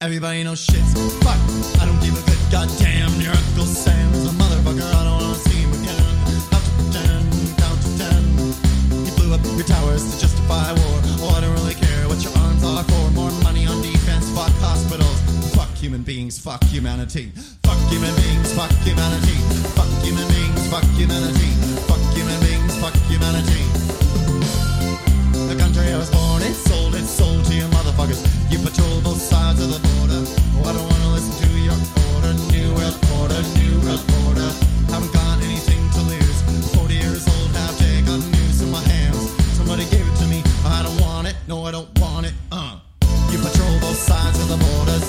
Everybody knows shit's fuck. I don't give a good goddamn. Your Uncle Sam's a motherfucker. I don't wanna see him again. Count to 10, count to 10. You blew up your towers to justify war. Oh, I don't really care what your arms are for. More money on defense, fuck hospitals. Fuck human beings, fuck humanity. Fuck human beings, fuck humanity. Fuck human beings, fuck humanity. Fuck human beings, fuck humanity. The country I was born in sold to you motherfuckers. You patrol both sides of the border. Oh, I don't wanna listen to your order. New world order, new world order. Haven't got anything to lose. 40 years old, have taken news in my hands. Somebody gave it to me. I don't want it. No, I don't want it. You patrol both sides of the borders.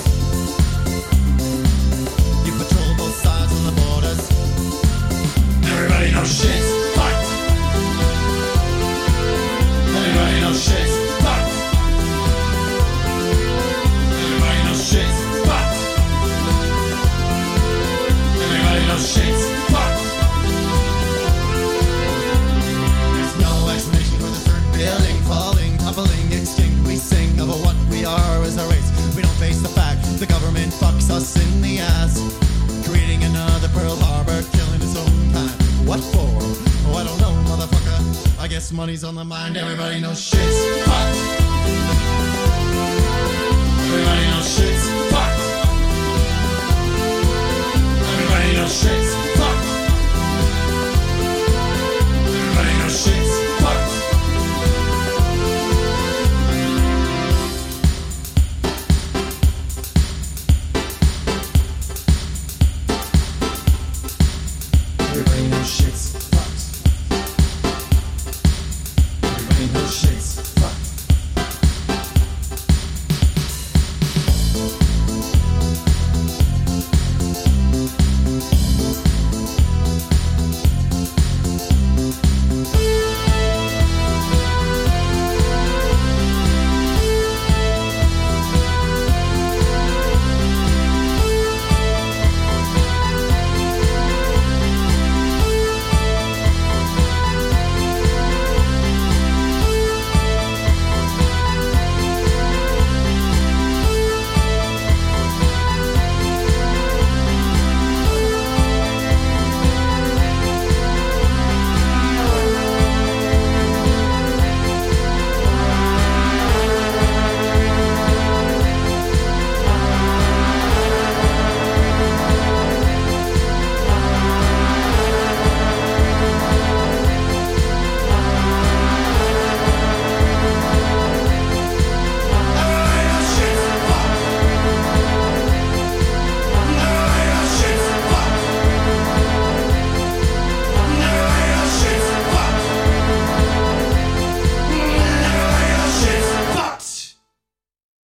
You patrol both sides of the borders. Everybody knows shit's fucked. Everybody knows shit's fucked. Everybody knows shit's fucked. Everybody knows shit's fucked. There's no explanation for the third building falling, toppling, extinct. We sing of what we are as a race. We don't face the fact the government fucks us in the ass, creating another Pearl Harbor, killing its own kind. What for? Oh, I don't know, motherfucker. I guess money's on the mind. Everybody knows shit's fucked.